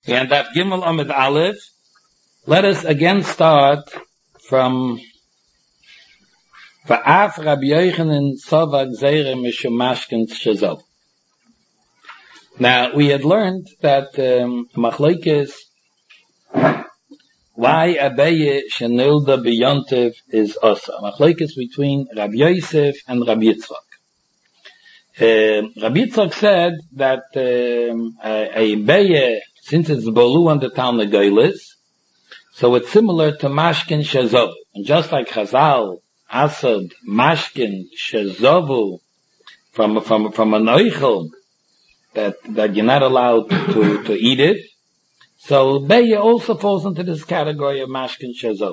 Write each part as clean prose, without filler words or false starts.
And that Gimel Amid Aleph. Let us again start from Va'af Rabbi Yochanan Sova Gzeira Mishum Mashkin Shezov. Now, we had learned that Machlokes why Abaye Shenilda B'Yontiv is Osa. Machlokes between Rabbi Yosef and Rabbi Yitzchak. Rabbi Yitzchak said that a Abaye, since it's Bolu on the town of Geilis, so it's similar to Mashkin Shezov. And just like Chazal, Asad, Mashkin Shezovu, from an Oichel, that you're not allowed to eat it. So Beye also falls into this category of Mashkin Shezov.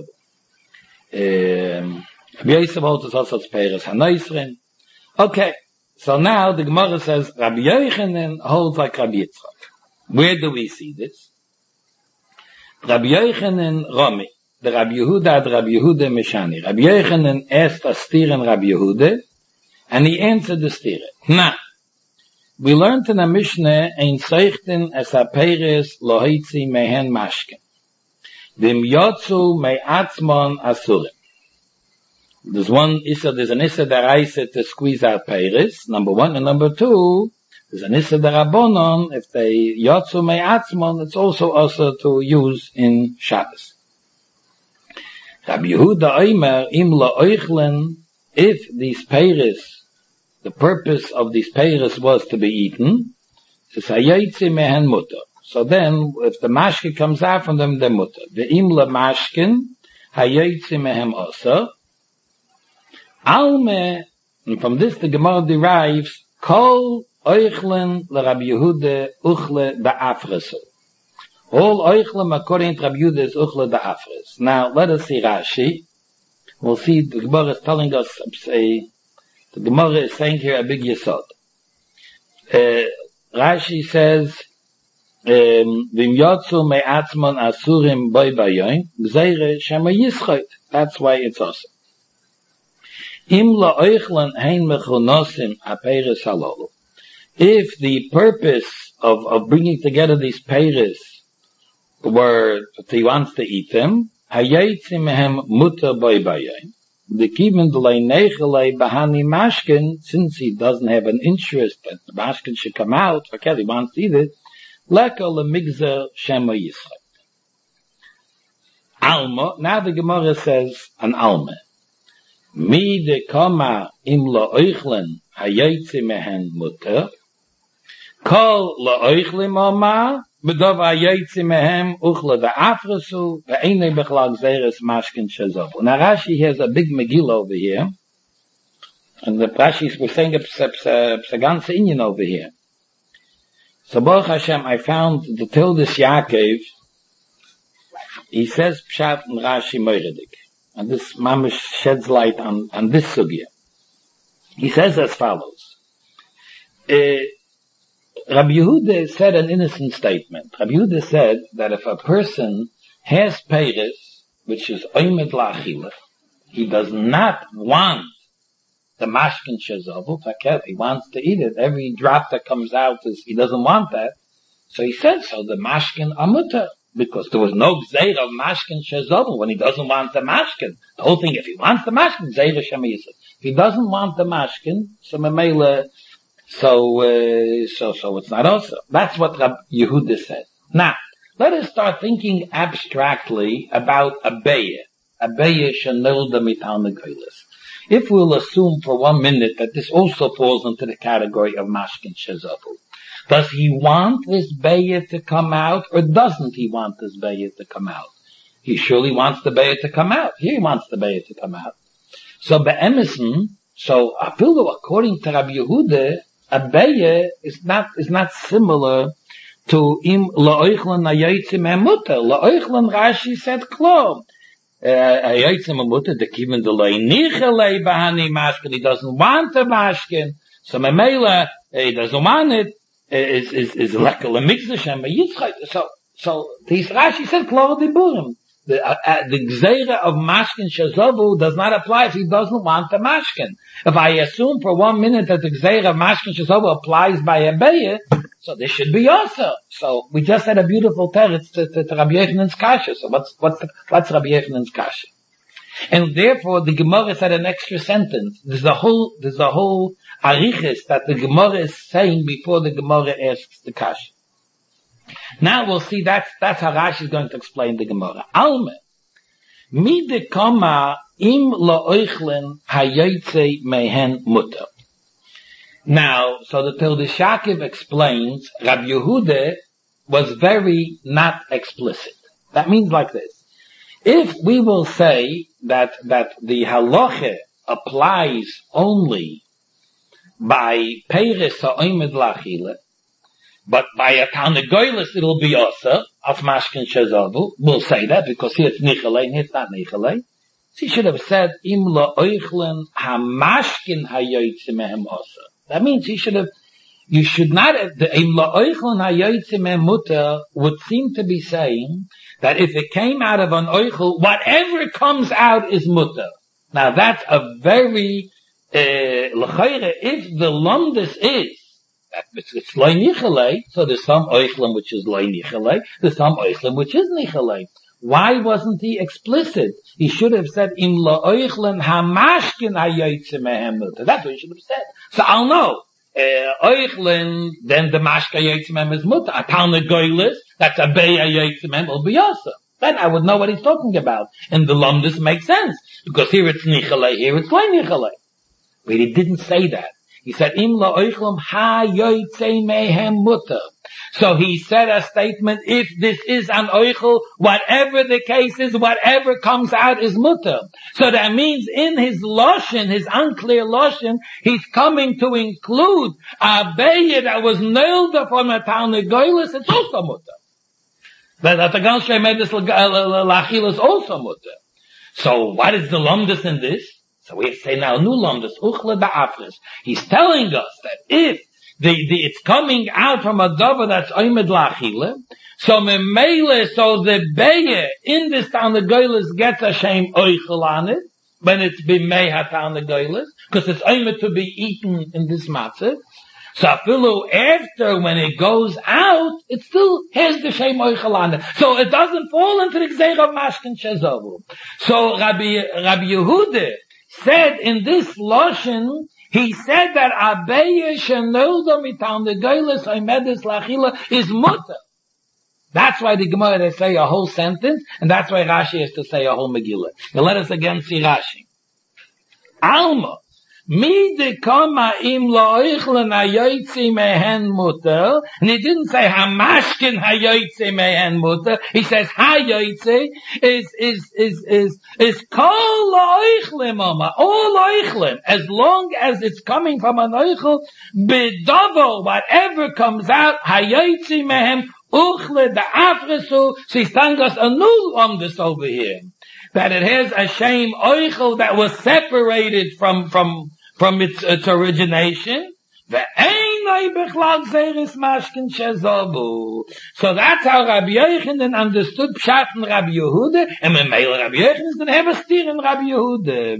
Rabbi Yosef holds also Peres HaNoisrin. Okay, so now the Gemara says Rabbi Yochanan holds like Rabbi Yitzchak. Where do we see this? Rabbi Yochanan Romi, the Rabbi Yehuda, Mishani. Rabbi Yochanan asked a steer and Rabbi Yehuda, and he answered the steer. Now, we learned in the Mishnah, Ein Seichten es ha-peres lo hitzi mehen mashken. Vim yotzu me'atzmon asurim. There's an Issa daraisa to squeeze out peres, number one, and number two, there's an Issa darabonon, if they yotzu me'atzmon, it's also to use in Shabbos. Rabbi Yehuda Omer, im lo oichlen, if these peres, the purpose of these peiros was to be eaten. So then, if the mashkin comes out from them, they're mutter. The imla mashkin, hayotzi mehem osa. Alme, and from this the Gemara derives, kol oichlen l'Rabbi Yehuda uchle da'afresu. All oichlen according to Rabbi Yehuda is uchle da'afres. Now, let us see Rashi. We'll see the Gemara is telling us the Gemara is saying here a big yesod. Rashi says, Vim yotzu me'atzmon asurim boi bayoin, gzeire shema yischot. That's why it's awesome. Im la'oichlan hein mechunosim aperes halolu. If the purpose of bringing together these peiros were that he wants to eat them, hayaytzi mehem mutter boi bayoin. The kiven delay nechelei bahani mashkin, since he doesn't have an interest that the mashkin should come out, okay, he wants to eat it, leka lemigzer shema yischot. Alma, now the Gemara says an alma. Mi de kama im lo oichlen hayotzi mehen mutter, kol lo oichlim oma, B'dov hayotzi mehem uchle da'afresu ve'enei b'chlal gzeres mashkin shezovu. Now Rashi has a big Megillah over here, and the Rashi was saying a ganze inyan over here. So Baruch Hashem, I found the Tildes Yaakov. He says Pshat and Rashi Moiredik, and this mamish sheds light on this sugya. He says as follows. Rabbi Yehuda said an innocent statement. Rabbi Yehuda said that if a person has peiros, which is oimed la'achila, he does not want the mashkin shezovu, he wants to eat it. Every drop that comes out he doesn't want that. So he said, so the mashkin amuta, because there was no gzeira of mashkin shezovu when he doesn't want the mashkin. The whole thing, if he wants the mashkin, gzeira shema yisrael. If he doesn't want the mashkin, so memela, So it's not also. That's what Rabbi Yehuda said. Now, let us start thinking abstractly about Abaye. Abaye shenilda mital negoilis. If we'll assume for 1 minute that this also falls into the category of mashkin shezovu, does he want this Baye to come out, or doesn't he want this Baye to come out? He surely wants the Baye to come out. He wants the Baye to come out. So be'emerson, afilu according to Rabbi Yehuda, Abaye is not similar to im la'oichlan hayotzi me'mutter. La'oichlan Rashi said klom. Hayotzi me'mutter, the kiven delay nichelei bahani mashkin. He doesn't want the mashkin. So memela, he doesn't want it. Is lekel lemikzeh shema yitzchot. So this Rashi said klor diburim. The gzeira of mashkin shezovu does not apply if he doesn't want the mashkin. If I assume for 1 minute that the gzeira of mashkin shezovu applies by Abaye, So this should be also. So we just had a beautiful teretz to Rabbi Yochanan's kasha. So what's Rabbi Yochanan's kasha? And therefore the Gemara said an extra sentence. There's a whole arichis that the Gemara is saying before the Gemara asks the kasha. Now we'll see that's how Rashi is going to explain the Gemara. Alme. Mi de kama im lo oichlen hayotze mehen mutter. Now, so the Tilde Shakiv explains, Rabbi Yehuda was very not explicit. That means like this. If we will say that the halacha applies only by Peiris ha'omed lachila, but by a Tarnagoylis it'll be also, as Mashkin Shezavu, we'll say that because here it's Nichalei and here it's not Nichalei. She should have said, Im lo oichlen ha-mashkin ha-yoytze mehem also. That means you should not have, the Im lo oichlen ha-yoytze mehem mutter would seem to be saying that if it came out of an oichel, whatever comes out is mutter. Now that's a very, l'chayre, if the lumdus is, it's loy nichalei, so there's some oichlem which is loy nichalei, there's some oichlem which is nichalei. Why wasn't he explicit? He should have said, Im lo oichlen ha-mashkin ha-yoytze mehem mutter. That's what he should have said. So I'll know. Oichlen, then the mashka ha-yoytze mehem is mutter. A Tarnagoylis, that's a bei ha-yoytze mehem, will be also. Then I would know what he's talking about. And the lumdus makes sense. Because here it's nichalei, here it's loy nichalei. But he didn't say that. He said, Im lo oichlem ha-yoytze mehem mutter. So he said a statement, if this is an oichel, whatever the case is, whatever comes out is mutter. So that means in his loshen, his unclear loshen, he's coming to include a beya that was nailed from a Tarnagoylis, it's also mutter. That the Ganshrei made this lachil is also mutter. So what is the lumdus in this? So we say now, new lumdus, uchle da'afris. He's telling us that if it's coming out from a dover that's oimed lachile, so memele, so the beye in this Tarnagoylis gets a shame oichel on it, when it's bimei ha-Tarnagoylis, because it's oimed to be eaten in this matzah. So afilu after when it goes out, it still has the shame oichel on it. So it doesn't fall into the gzeir of mashkin shezavu. So Rabbi Yehuda said in this loshen, he said that Abeya shenolda mitarnagoylis oimedes lachila is mutter. That's why the Gemara they say a whole sentence, and that's why Rashi has to say a whole Megillah. Now let us again see Rashi. Alma. Mi de kama im lo oichlen hayoytze mehen mutter, and he didn't say hamashkin hayoytze mehen mutter. He says hayoytze is kol lo oichlem mama, all oichlem, as long as it's coming from an oichel, bedovo, whatever comes out hayoytze mehem uchle da afresu. She's telling us a new this over here, that it has a shame oichel that was separated from its origination. So that's how Rabbi Yochanan understood Pshat and Rabbi Yehuda, and Memele Rabbi Yochanan didn't have a steer in Rabbi Yehuda.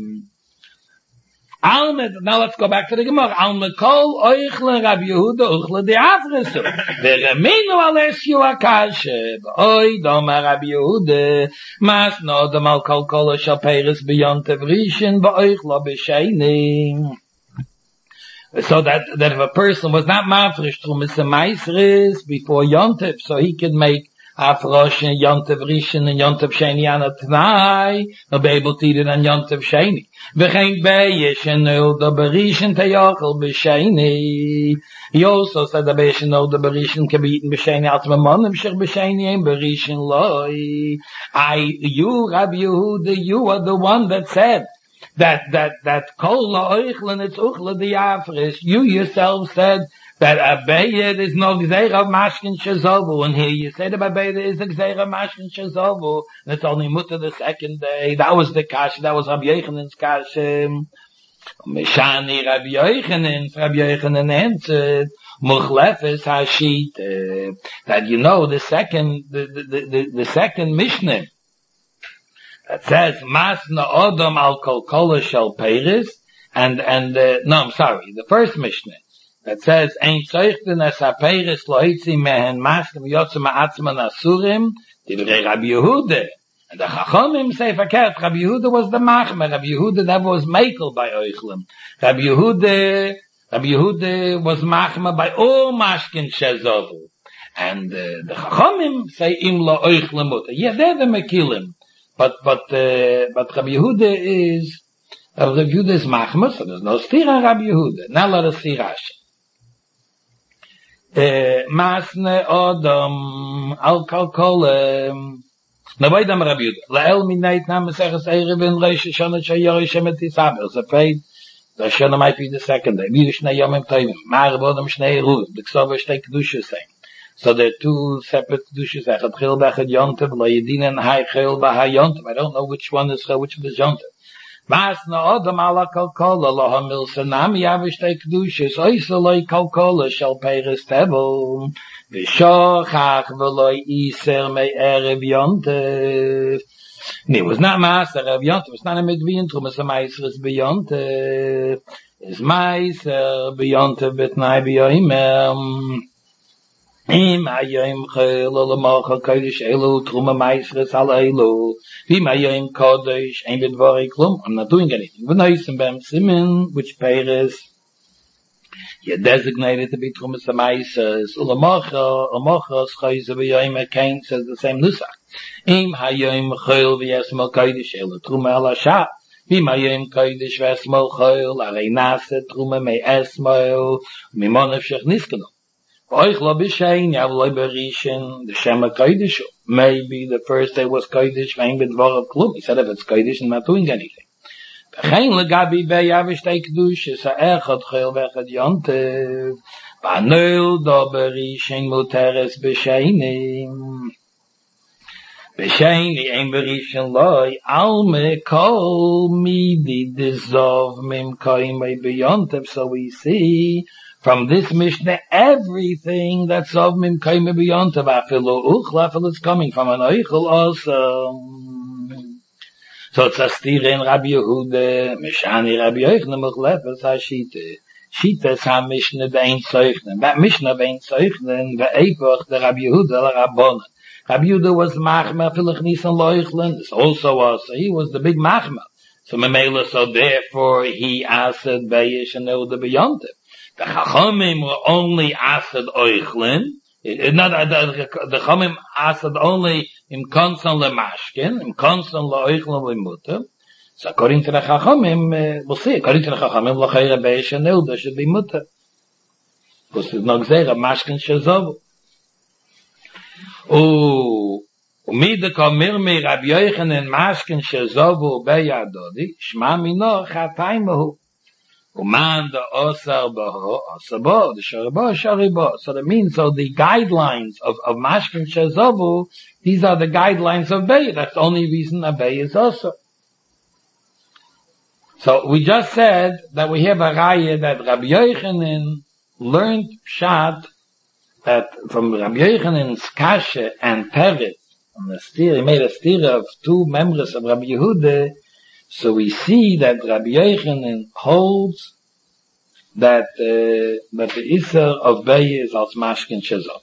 Now let's go back to the Gemara. Alme kol oichle Rabbi Yehuda uchle de afresu. Veremenu aleshu akashe. Oy doma Rabbi Yehuda. Mas no domal kol kol shaperes beyond tevrishin ba'oichlo b'sheinim. So that if a person was not mafresh to Misa before Yontev, so he could make Afrosh and Yontev Rishon and Yontev Sheni on a Tnai, he'll be able to eat it on Yontev Sheni. V'chein beyesh and the Berishin teyachel b'Sheni. He also said the beyesh and the Berishin can be eaten b'Sheni out of a monim shech b'Sheni and Berishin loy. You, Rabbi Yehuda, you are the one that said that kol la'oichlin it's uchla diafris. You yourself said that Abeya is no gzeir of mashkin shezovu, and here you said that Abeya is the gzeir of mashkin shezovu, and it's only mutter the second day. That was the kasha, that was Rabbi Yochanan's kasha. Meshani Rabbi Yochanan answered, Muchlefes hashit, that you know the second Mishnah, that says, Masna Odom al Kol Kola Shel Peiris, the first Mishnah, that says, Ein Zeuchten es Aperes Loitzi mehen Maschem Yotzim Atzman Asurim, Divrei Rabbi Yehuda. And the Chachomim say verkehrt, Rabbi Yehuda was the Machmer, Rabbi Yehuda that was Mekel by Oichlem. Rabbi Yehuda was Machmer by all Mashkin Shezovu. And the Chachomim say Im Lo Oichlem Mutter. Yeah, they're the Mekilim. But Rabbi Yehuda is Machmer, so there's no Stira Rabbi Yehuda. Now let us see Rashi. Masne Odom Al Kalkolem Na vaydam Rabbi Yehuda. La'el minayt nam meseches Erev in Rosh Hashanah sheyori shemet tisaber. It's afraid that Hashanah might be the second day. Mir shnei yomim toivim. Mar bodam shnei ruim. The Ksova shtei kedusha saying. So there are two separate kedushas. Echad chil b'echad yontev. Lo yedinen hay chil b'hay yontev. I don't know which one is chil, which is yontev. Mas na odam ala kalkola. Lo hamil sanam yav shtei kedushas. Oysa loy kalkola shel peiris tebel. V'shochach v'loy iser mei erev yontev. It was not Master of Yontev. It's not a Medvian Trum. It's a Meiser. It's Beyontev. It's Meiser Beyontev Betnai B'yoyim. Im hayoim chel olamocha kodesh elu Truma Meiser es al elu. Vim hayoim kodesh ein bedvari klum. I'm not doing anything. V'noisem b'em simin, which Peres you're designated to be Trumas Meises. Olamocha schayze b'yoyim akain says the same nusach. Im hayoim chayil v'yesmol kodesh elu Truma el hashat. Im hayoim kodesh v'yesmol chayil arei nase Truma mei esmol mimonev shech niskanu. V'oich lo b'shein yav lo b'rishin the shema kodesh. Maybe the first day was kodesh v'ein b'dvarav klum. He said if it's kodesh I'm not doing anything. V'chein legabi be'yav shtei kedushes ha'echad chayil v'echad yontev v'anoil do b'rishin muteres b'sheinim. B'sheini ein b'rishin loy alme kol midi dizov mim koimei b'yontev. So we see from this Mishnah everything that's of mim koimei b'yontev afilu uchla afilu is coming from an oichel also. So it's a stira in Rabbi Yehuda, Mishani Rabbi Yochanan Muchlefes HaShita. Shita is ha-Mishnah be'ein Zeuchnen. That Mishnah be'ein Zeuchnen, ve'epoch the Rabbi Yehuda l'Rabbonen. Rabbi Yehuda was Machmer Filach Nisan Loichlen. This also was, so he was the big Machmer. So Memela, so therefore he asked Be'esh and Euda B'yontev. The Chachamim were only asked Oichlen. Not the Chachamim asked only im konson le mashkin, im konson le oichlen le mutter. So according to the Chachamim, we'll see, according to the Chachamim, l'chayre be'esh and Euda should be mutter. Because there's no gzeira, mashkin shezovu. Umide komir mi Rabbi Yochanan mashkin shezovu beyadodi, shma mino chataymehu. Uman the osar baho, osabo, the sharibo, sharibo. So that means, so the guidelines of mashkin shezovu, these are the guidelines of Bey. That's the only reason a Bey is also. So we just said that we have a raya that Rabbi Yochanan learned Pshat, that from Rabbi Yochanan's kasha and Peretz, on the stira, he made a stira of two members of Rabbi Yehuda. So we see that Rabbi Yochanan holds that the Isser of Bey is als Mashkin Shezov.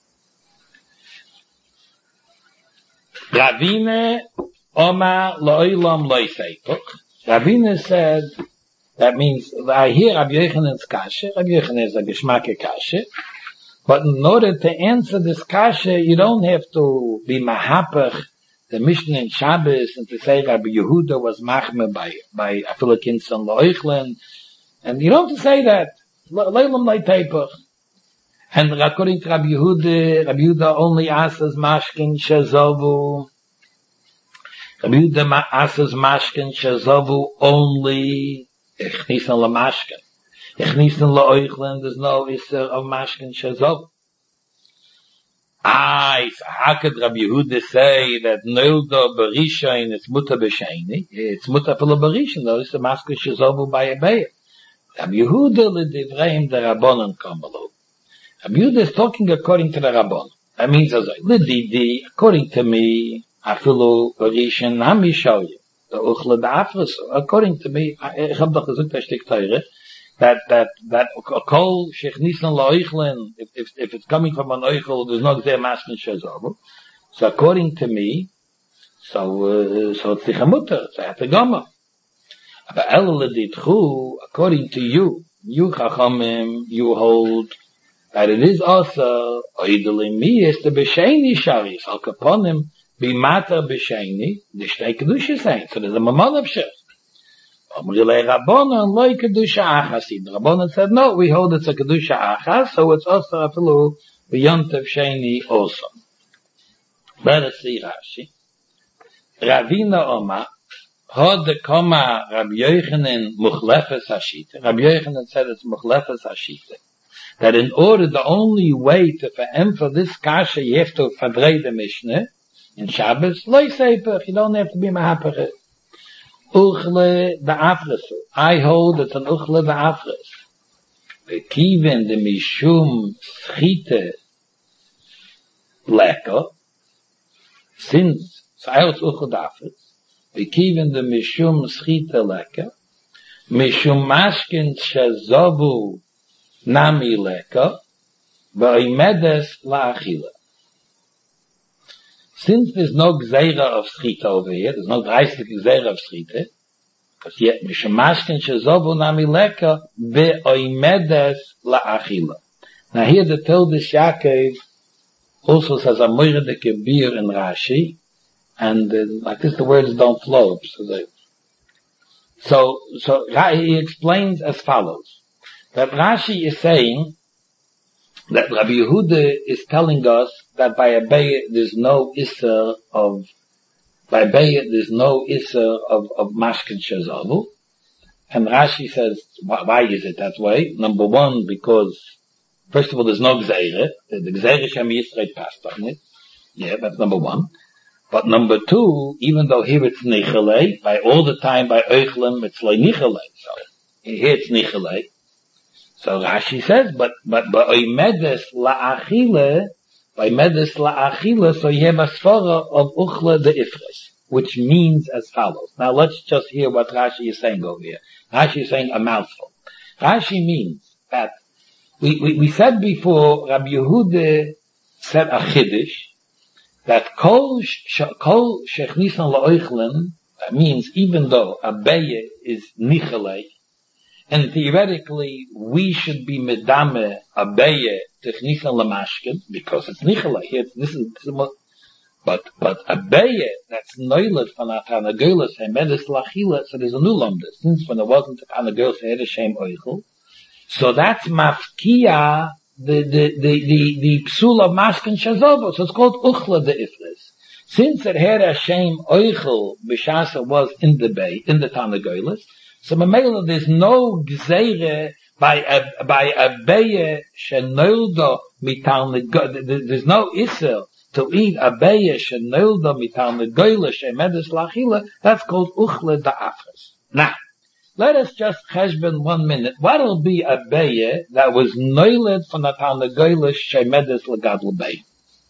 Ravine Omar Lo'ilam Lo'ifeituch. Ravine said, that means, I hear Rabbi Yochanan's kasha, Rabbi Yochanan is a Geshmake kasha, but in order to answer this kasha, you don't have to be mahapach the Mishnah in Shabbos and to say Rabbi Yehuda was machmer by Afilakinson Loichlen, and you don't have to say that. Leilam Leitepach. And according to Rabbi Yehuda only asks mashkin shezovu. Rabbi Yehuda asks mashkin shezovu only echnisan lamashkin. Echnisan Loichlen, there's no isser of mashkin shezovu. So how could Rabbi Yehuda say that Nildo Berishain is mutter b'sheini? It's mutter for the Berishain, though it's a masker shezovu by a beir. Rabbi Yehuda l'divreim the Rabbanon kamalo. Rabbi Yehuda is talking according to the Rabbanon. That means as l'didi, according to me, afilu Berishain hamishoyim. The uchle da'afris, according to me, ich hab doch gesagt, a Stück teure. that a kol shechnisan la'oichlin, if it's coming from an oichel, there's no gzeir maskin shezovu. So according to me, so it's the chamutter, so I have to goma. But according to you chachamim, you hold that it is also oidelim is the b'sheini sharis al kaponim b'matar b'sheini the shtei kedusha saying. So there's a mamon of shech. Amrilei Rabbanan loy kedusha achas. The Rabbanan said no, we hold it's a kedusha achas, so it's also afilu b'yontav sheni also. Let us see Rashi. Ravina Oma had the koma Rabbi Yochanan muchlefes hashita. Rabbi Yochanan said it's muchlefes hashita. That in order, the only way to for this kasha, you have to verdrei the Mishnah in Shabbos. Loy seipach, you don't have to be mahapach. Uchle the afres. I hold it's an uchle the afres. Bekiven the mishum schite lekker. Since so I hold uchle the afres. Bekiven the mishum schite lekker. Mishum mashkin shazovu nami leka, v'oimedes la'achila. Since there's no gzeira of schita over here, there's no dreistig gzeira of schita, because yet, mishemashkin shezovu nami leka, v'oimedes la'achila. Now here the Tildish Yaakov also says a moire de kebir in Rashi, and like this the words don't flow. So he explains as follows. That Rashi is saying that Rabbi Yehuda is telling us that by Abayah there's no Isser of Mashkin Shazavu. And Rashi says, why is it that way? Number one, because first of all there's no Gzeire. The Gzeire Shem Yisrael passed on it. Yeah, that's number one. But number two, even though here it's Nichelei, by all the time by Euchlim it's like Nichelei. So here it's Nichelei. So Rashi says, but oimedes la'achile, so you have a svara of uchla de ifres, which means as follows. Now let's just hear what Rashi is saying over here. Rashi is saying a mouthful. Rashi means that we said before, Rabbi Yehuda said a chiddush, that kol shechnisan la'oichlin, that means even though Abayah is nichelei, and theoretically, we should be medame Abayah technisan lamashkin because it's nichelei. But Abayah that's noilet from a tanagolas and medes lachila. So there's a new lumda since when it wasn't a tanagolas had a shem oichel. So that's mafkia the psul of mashkin shazobo. So it's called uchla de ifres. Since it had a shem oichel b'shasa was in the tanagolas. So Mamela, there's no gzeire by Abayah shenoldo mital. There's no isser to eat Abayah shenoldo mital negoyle shemedes lachila. That's called uchle da'afres. Now, let us just cheshbon 1 minute. What'll be Abayah that was noiled from the tal negoyle shemedes lagadl bay?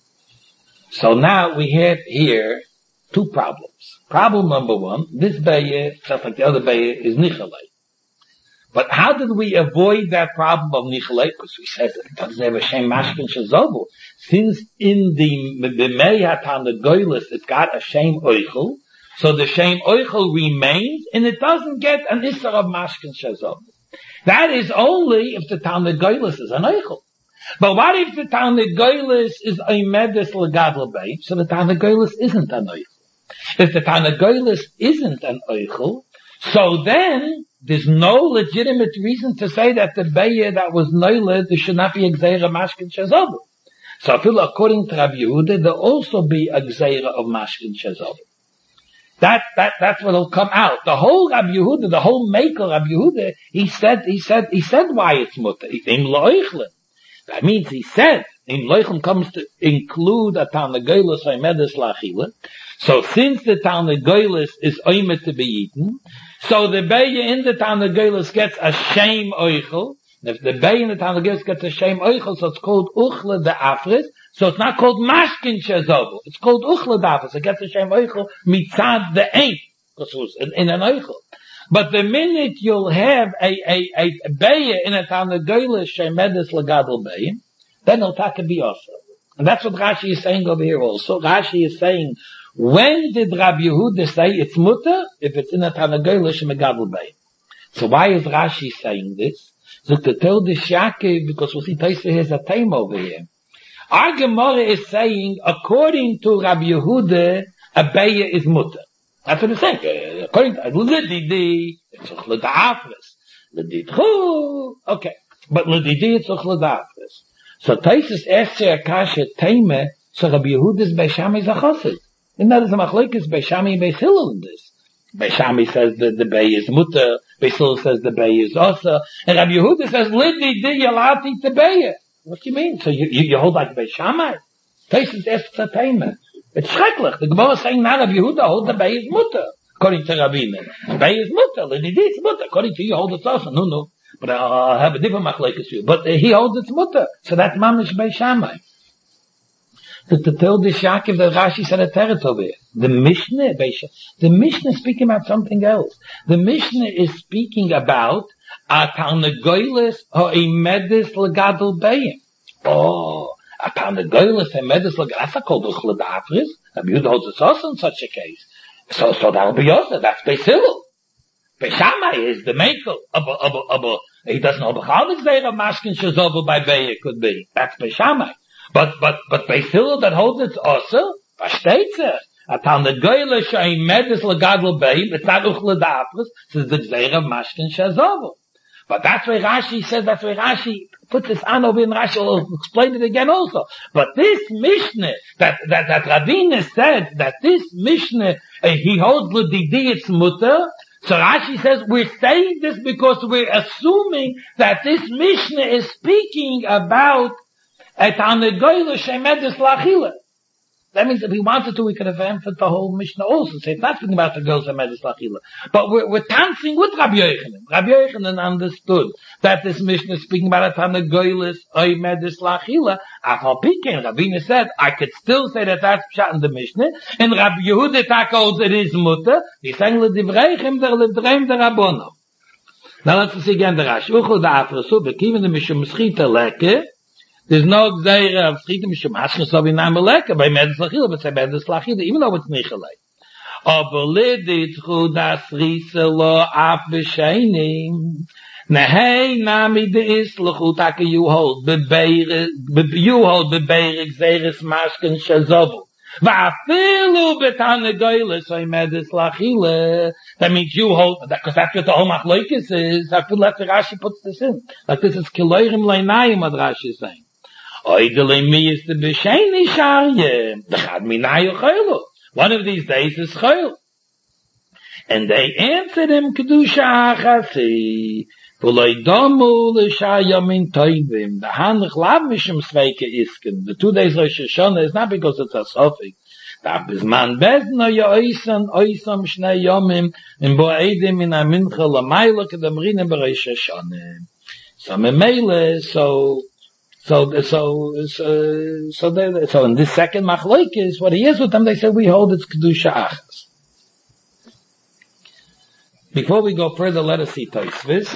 So now we have here two problems. Problem number one, this Bayah, just like the other Bayah, is Nichelei. But how did we avoid that problem of Nichelei? Because we said that it doesn't have a Shem Mashkin Shazobu. Since in the B'mei HaTanagoylis it's got a Shem Oichel, so the Shem Oichel remains, and it doesn't get an Isser of Mashkin Shazobu. That is only if the Tanagoylis is an Oichel. But what if the Tanagoylis is Oimedes L'Gadol Bay, so the Tanagoylis isn't an Oichel? If the Tanagoylis isn't an Oichel, so then there's no legitimate reason to say that the Bayah that was Noiled, there should not be a Gzeira Mashkin Shazovu. So I feel according to Rabbi Yehuda, there'll also be a Gzeira of Mashkin Shazovu. That's what'll come out. The whole Rabbi Yehuda, the whole maker Rabbi Yehuda, he said why it's mutter. Im Loichlin. That means he said, Im Loichlin comes to include a Tanagoylis Oimedes Lachila. So since the Tanagoylis is oimed to be eaten, so the Bayah in the Tanagoylis gets a shame oichel. If the Bayah in the Tanagoylis gets a shame oichel, so it's called uchle de afris. So it's not called mashkin shazovu. It's called uchle de afris. It gets a shame oichel mitzad the ain. Because it was in an oichel. But the minute you'll have a beya in a Tanagoyla Shemedes Lagadol beya, then it'll be also. And that's what Rashi is saying over here also. Rashi is saying, when did Rabbi Yehuda say it's mutter? If it's in a Tanagoyla Shemegadol beya. So why is Rashi saying this? So to tell the Shake, because we'll see Taisa has a time over here. Our Gemara is saying, according to Rabbi Yehuda, a beya is mutter. That's what it's saying. According to L'didi, it's uch l'da'afres. L'didchu, okay. But L'didi, it's uch l'da'afres. So Taisus Esher Akasha Teime, so Rabbi Yehuda's Beishami Zachosid. And that is a machlekes Beishami and Beis Hillel in this. Beishami says that the beya is mutter, Beis Hillel says the beya is osa, and Rabbi Yehuda says, L'didi, you're allowed to eat the beya. What do you mean? So you hold like Beishami? Taisus Esher Teime. It's schrecklich. The Gemara is saying now Rabbi Yehuda holds the Beis mutter. According to Rabbeinu. Beis is mutter. L'didi is mutter. According to you, hold it's also. No. But I'll have a different machlekes to you. But he holds it's mutter. So that's mamish Beis Shammai. To tell the Shakiv that Rashi said a teretz over here. The Mishnah is speaking about something else. The Mishnah is speaking about a Tarnagoyles or a Medis Lagadol Beyim. Oh. Upon the goyless and medis like that's called uchladafris. Rabbi Yehuda holds it also in such a case. So that'll be also. That's Beis Hillel. Beis Shammai is the makel. He doesn't know how the zera mashkin shazovu by beya could be. That's Beis Shammai. But Beis Hillel that holds it also. Versteht sich. Upon the goyless and medis lagadol beya. It's not uchladafris. It's the zera mashkin shazovu. But that's why Rashi says, that's why Rashi puts this on over in Rashi, will explain it again also. But this Mishnah, that Ravina said, that this Mishnah, he holds l'didi it's mutter, so Rashi says, we're saying this because we're assuming that this Mishnah is speaking about et hanegoyla shemedes lachila. That means if we wanted to, we could have answered the whole Mishnah also. Say it's not speaking about the girls of Medis Lachila. But we're dancing with Rabbi Yochanan. Rabbi Yochanan understood that this Mishnah is speaking about a Tana Goylis or Medis Lachila. Afal Pikin, Rabbi said, I could still say that that's Pshat in the Mishnah. And Rabbi Yehuda holds it is mutter. He's saying, L'divreichem der L'dreim der Rabbono. Now let's see again the Rashi. Uchel da Afrasu, Bekiven the Mishum Schita Leke. There's no gzeira of schita mishum hashchas of inam meleka by medus lachila, but say medus lachila, even though it's nichalei. Aber lidit chudas risa lo af b'sheinim. Nehei nami deis l'chutaka you hold bebeirig zeres mashken shazovu. Va'afilu b'tanegoyles oy medus lachila. That means you hold, because that's what the whole machlokes is. I feel like Rashi puts this in. Like this is kiloirim leinayim what Rashi is saying. Oidele mi is the b'sheini sharye. D'chad minayu chaylu. One of these days is chaylu. And they answered him, kedusha achasi. V'loi domu l'shayamin toivim. The hanich lav mishum sveike isken. The 2 days Rosh Hashanah is not because it's a suffix. Da bizman bezno yoisan oisam shnei yomim in boedim in a mincha lamayla kedem rinem b'Rosh Hashanah. So memele, so in this second machlokes, what he is with them, they say we hold it's kedusha achas. Before we go further, let us see Tosfos.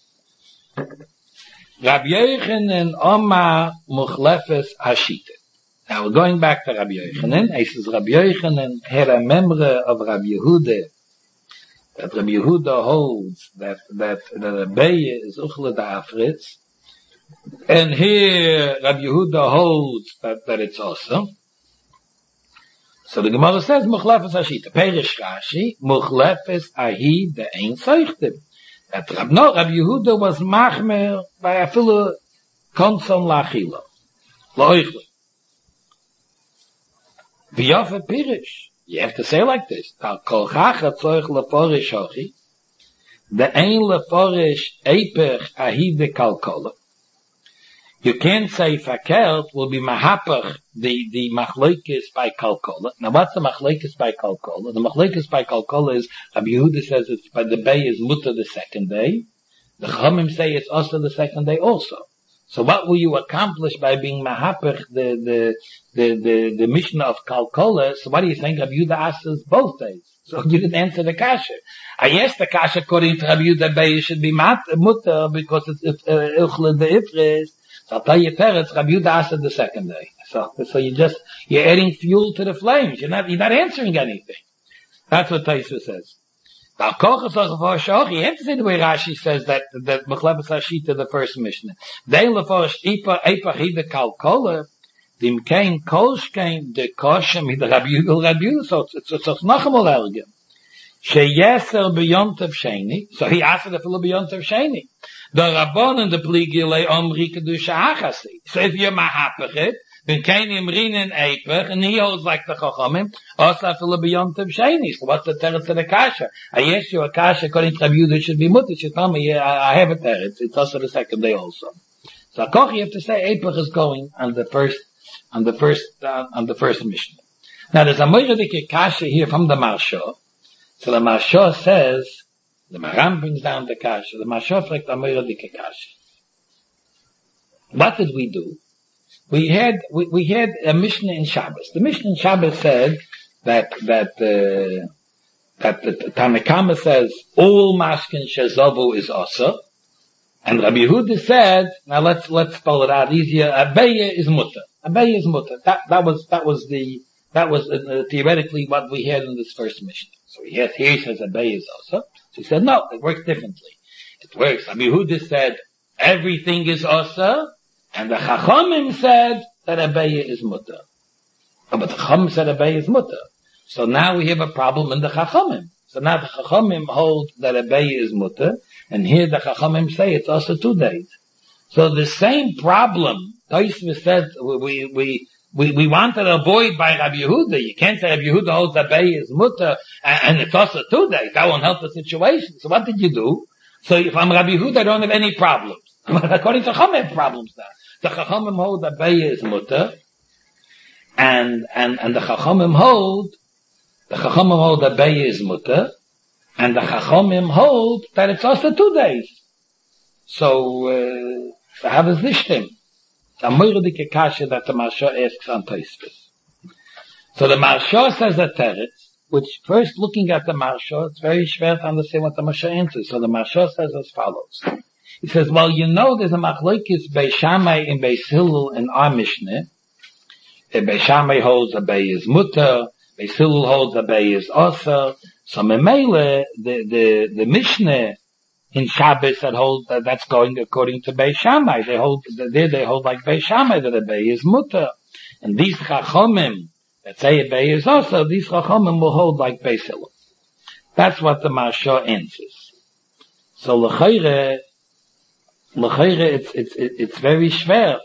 Rabbi Yochanan Oma Muchlefes Hashita. Now we're going back to Rabbi Yochanan. He says Rabbi Yochanan had a member of Rabbi Yehuda. That Rabbi Yehuda holds that a beya is uchle da'afritz. And here Rabbi Yehuda holds that it's awesome. So the Gemara says Muchlefes Hashita. Perish Rashi Muchlefes Ahi de Ein Seichtim. That Rabbi Yehuda was machmer by a full konson lachila. Loichle. V'yofe pirish. You have to say like this. Tal kol chacha tzoich leforish hochi. The ein leforish eipech ahi de kalkola. You can't say fakert will be mahapach the machlokes by kalkola. Now what's the machlokes by kalkola? The machlokes by kalkola is Rabbi Yehuda says it's by the bay is mutter the second day. The Chachamim say it's also the second day also. So what will you accomplish by being mahapach the mission of Kalkola? So what do you think Rabbi Yehuda asks both days? So you didn't answer the kasha. I asked the kasha according to Rabbi Yehuda Bay should be mutter because it's ilchla the ifris. So I'll tell you Peretz, Rabbi Yehuda asked the second day. So you're adding fuel to the flames. You're not answering anything. That's what Taisa says. Now, you have to say the way Rashi says that Mechlebes Hashita, the first Mishnah. Dein leforish eipach hide kalkola, dim kein kolshkein de koshem hide Rabbi Yehuda, so it's noch einmal ergen. Sheyeser b'yontav sheni, so he asked it for b'yontav sheni. The Rabbon and the Pligile omri kedusha achasi. So if you're mahapach then kein imrinen eipach, and he holds like the Chachamim, also for b'yontav sheni. So what's the teretz of the kasha? I asked you a kasha according to Rabbi Yehuda, it should be mutter. You tell me, yeah, I have a teretz. It's also the second day also. So Koch, you have to say eipach is going on the first mission. Now there's a moiradike kasha here from the Marsha. So the Marsha says, the Maram brings down the kasha. The Marsha fragt a moiradike kasha. What did we do? We had a Mishnah in Shabbos. The Mishnah in Shabbos said that the Tanakama says all maskin shezavu is also, and Rabbi Yehuda said, now let's spell it out easier. Abeya is mutter. Abeya is mutter. That was theoretically what we had in this first Mishnah. So here he says Abeya is also. So he said no, it works differently. It works. Rabbi Yehuda said everything is also. And the Chachamim said that Abeya is mutter. But the Chachamim said Abeya is mutter. So now we have a problem in the Chachamim. So now the Chachamim hold that Abeya is mutter, and here the Chachamim say it's also 2 days. So the same problem, Tosfos said, we wanted to avoid by Rabbi Yehuda. You can't say Rabbi Yehuda holds Abeya is mutter, and it's also 2 days. That won't help the situation. So what did you do? So if I'm Rabbi Yehuda, I don't have any problems. But according to Chachamim, have problems now. The Chachamim hold that Abeya is mutter, and the Chachamim hold that Abeya is mutter, and the Chachamim hold that it's also 2 days. So how does this thing? A moiradike kasha that the Marsha asks on Tosfos. So the Marsha says a teretz, which first looking at the Marsha, it's very schwer to understand what the Marsha answers. So the Marsha says as follows. He says, well, you know there's a machlokes Beis Shammai and Beis Hillel in our Mishnah. Beis Shammai holds Abeya is mutter, Beis Hillel holds Abeya is also. So memele, the Mishnah in Shabbos that holds that's going according to Beis Shammai. They hold like Beis Shammai that Abeya is mutter. And these Chachamim that say Abeya is also, these Chachamim will hold like Beis Hillel. That's what the Marsha answers. So l'chayre, it's very schwer.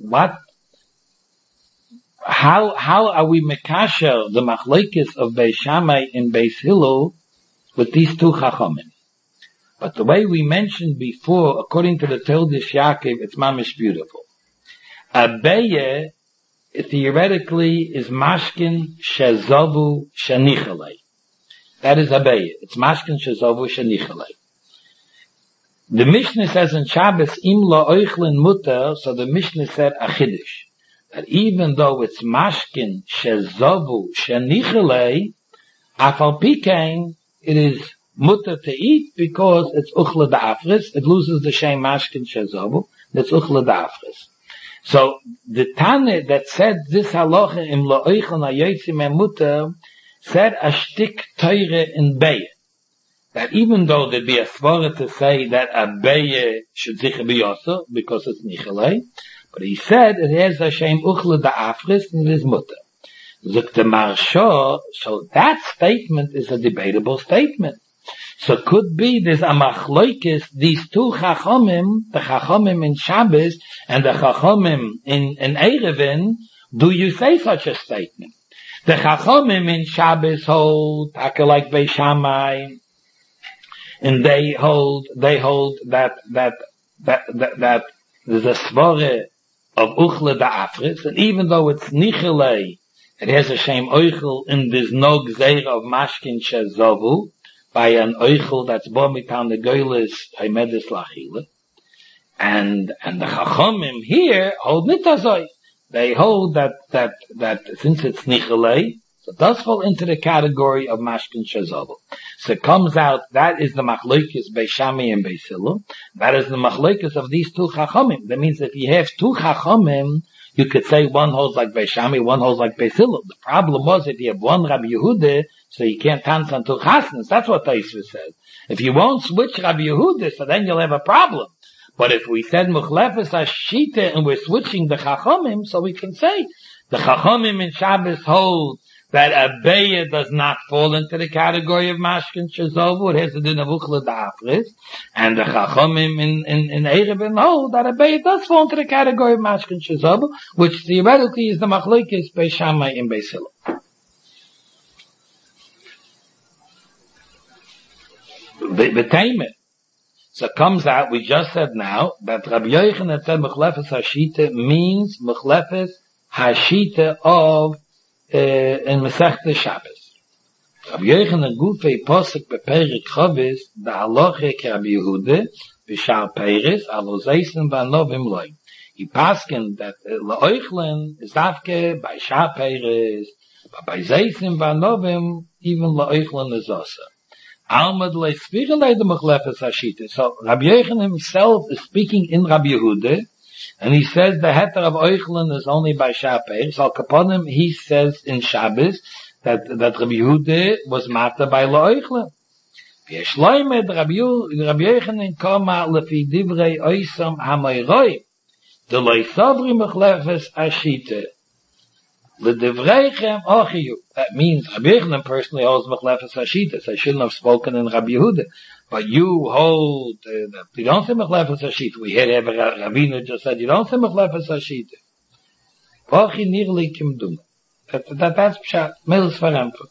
How are we mekasher the machlokes of Beis Shammai and Beis Hillel with these two Chachamim? But the way we mentioned before, according to the Toldos Yaakov, it's mamish beautiful. Abeya theoretically is mashkin shezavu shenichalei. That is Abeya. It's mashkin shezavu shenichalei. The Mishnah says in Shabbos, im lo oichlin mutter, so the Mishnah said a chiddush, that even though it's mashkin shezavu shenichalei, afal pikein, it is mutter to eat because it's uchla da'afris, it loses the shem mashkin shezavu, it's uchla da'afris. So the Tane that said this halacha im lo oichlin hayotzim mutter said a shtik teire in Beya. That even though there'd be a svara to say that Abeya should sicher be also, because it's nichalei, but he said it has a shem uchla da'afris and it is mutter. Zuk the Marsha, so that statement is a debatable statement. So it could be there's a machlokes, these two Chachamim, the Chachamim in Shabbos and the Chachamim in Erevin, do you say such a statement? The Chachamim in Shabbos hold, like Beis Shammai, and they hold that there's a svara of uchla da'afris, and even though it's nichalei, it has a shem oichel, and there's no gzeira of mashkin shezavu, by an oichel that's bo mitan the goyles haimedes lachila. And the Chachamim here hold nitazoi. They hold that since it's nichalei, so it does fall into the category of mashkin shazobel. So it comes out, that is the machlokes Beis Shammai and Beis Hillel. That is the machlokes of these two Chachamim. That means if you have two Chachamim, you could say one holds like Beis Shammai, one holds like Beis Hillel. The problem was if you have one Rabbi Yehuda, so you can't dance on two chasnas. That's what Taisva says. If you won't switch Rabbi Yehuda, so then you'll have a problem. But if we said Muchlefes Hashita and we're switching the Chachamim, so we can say the Chachamim in Shabbos hold that Abeya does not fall into the category of Mashkin Shazovu. It has to do with Uchla Da'afris. And the Chachamim in Erevin hold that Abeya does fall into the category of Mashkin Shazovu, which theoretically is the Machlokes Beis Shammai and Beis Hillel. B'teimet. So it comes out, we just said now, that Rabbi Yochanan said Mechlefes Hashita means Mechlefes Hashita of in Masechta Shabbos. Rabbi Yochanan Gufei Posek Beperik Chavis, the Halacha ke Rabbi Yehuda, B'shar Peiris, Alo Zeisen V'anovim Loi. He pasken that L'oichlen is Avke by Shar Peiris, but by Zeisen V'anovim, even L'oichlen is also. So Rabbi Yochanan himself is speaking in Rabbi Yehuda, and he says the heter of Oichlen is only by Shabbos. So Kaponim, he says in Shabbos that Rabbi Yehuda was matter by Oichlen. Rabbi Yochanan kama lefi divrei oisam hamayroi, the loisavri mechlefes ashite. That means Rabbi Yochanan personally holds Mechlefes Hashita, so I shouldn't have spoken in Rabbi Yehuda. But you hold that you don't say Mechlefes Hashita. We heard Ravina just said you don't say Mechlefes Hashita. That's pshat. Meils verempel.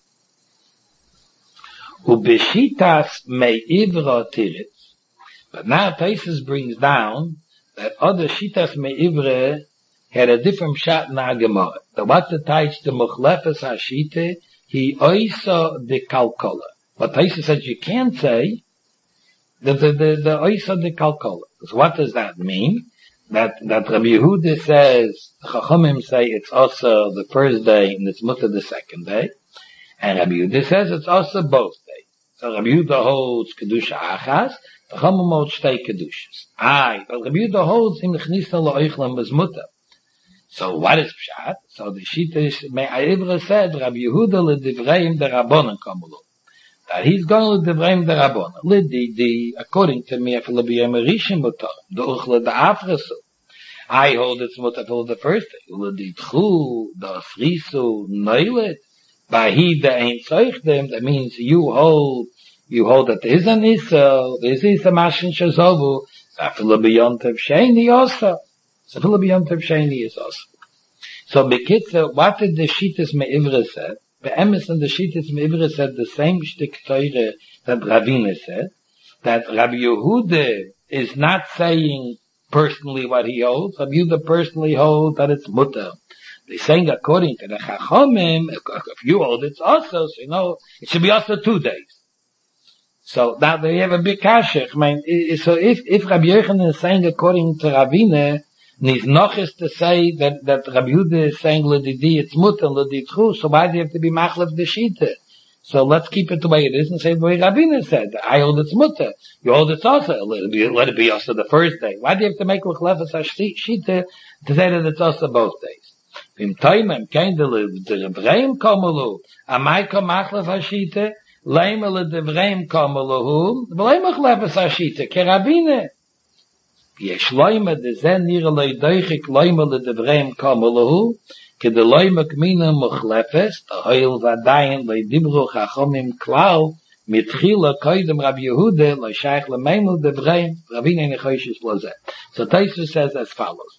Ubeshitas me'ivra tiritz. But now Taisus brings down that other shitas me'ivra had a different shot in our Gemara. The what the taich the Mechlefes Hashita, he oisa the kalkola. But Taisa said you can't say the oisa the kalkola. So what does that mean? That Rabbi Yehuda says, the Chachamim say it's also the first day and it's mutter the second day. And Rabbi Yehuda says it's also both days. So Rabbi Yehuda holds Kedusha Achas, the Chachamim holds Shtei Kedushas. But Rabbi Yehuda holds im Chnisa La'oichlam as mutter. So what is pshat? So the Shita Me'ayivra said, Rabbi Yehuda l'divreim derabonan kamulu. That he's going l'divreim derabonan. L'didi, according to me, if l'biyem erishim mutar, d'uchle da'afresu. I hold it's mutar for the first day. L'didchu, da'afrisu, noilet. Bahi da'ein soichdem, that means you hold that there is an Isel, there is a Mashin Shazovu, Zafila b'yontev sheni also. Zafila b'yontev sheni is also. So Bekitza, what did the Shittas Me'ivra said? Be'emes and the Shittas Me'ivra said the same shtik Teure that Ravina said, that Rabbi Yehuda is not saying personally what he holds. Rabbi Yehuda personally holds that it's mutter. They're saying according to the Chachamim, if you hold it's also, so it should be also 2 days. So now they have a big kasha. I mean, so if Rabbi Yochanan is saying according to Ravina, Nis noch is to say that Rabbi Yehuda is saying l'didi it's mutter, l'didchu, so why do you have to be machlef the shita? So let's keep it the way it is and say the way Ravina said. I hold it's mutter. You hold it's also. Let it be also the first day. Why do you have to make l'chlefes shita to say that it's also both days? Vim toimem kein de l'devreim komelu, amai kom machlef hashita, leima l'devreim komelu, v'leim l'chlefes hashita, ke Ravina. יש לוימה דזה נראה לי דייכik לוימה לדברם כמלהו, כדי לוימה כמינה מוחלפס, תהויל ועדיין לדיברו חכמים כלל, מתחילה קודם רבי יהודה, לא שייך למימל דברם, רבין אין חוישס לזה. So Taisa says as follows.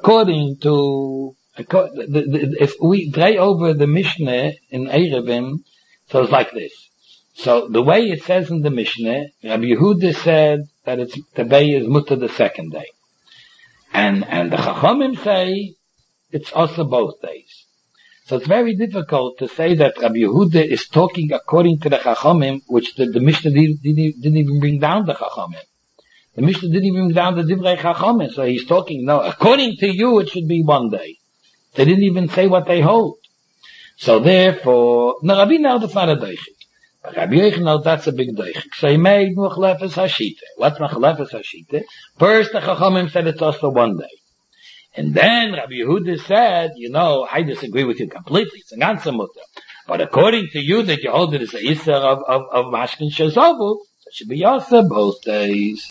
If we dray over the Mishnah in Erevin, so it's like this. So the way it says in the Mishnah, Rabbi Yehuda said that it's the bay is mutter the second day, and the Chachamim say it's also both days. So it's very difficult to say that Rabbi Yehuda is talking according to the Chachamim, which the Mishnah didn't even bring down the Chachamim. The Mishnah didn't even down the Divrei Chachamim, so he's talking, no, according to you it should be one day. They didn't even say what they hold. So therefore, no, Rabbi now that's not a deichik. But Rabbi Yochanan, that's a big deichik. So he made Muchlefes Hashite. What's Muchlefes Hashite? First the Chachamim said it's also one day. And then Rabbi Yehuda said, I disagree with you completely. It's an answer mutter. But according to you that you hold it as a Isser of Mashkin Shazovu, it should be also both days.